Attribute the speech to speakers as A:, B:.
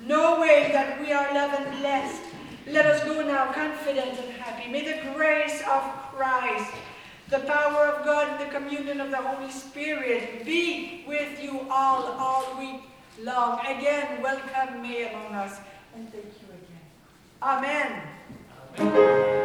A: knowing that we are loved and blessed, let us go now confident and happy. May the grace of Christ, the power of God, and the communion of the Holy Spirit be with you all week long. Again, welcome May among us, and thank you again. Amen.
B: Amen.